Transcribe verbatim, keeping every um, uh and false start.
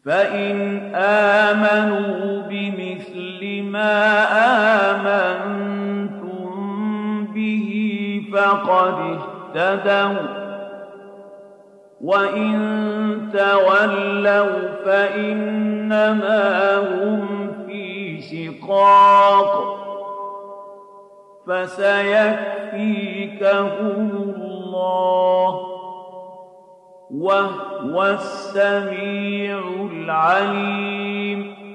فإن آمنوا بمثل ما آمنتم به فقد اهتدوا وإن تولوا فإنما هم في شقاق فسيكفيكهم الله وهو السميع العليم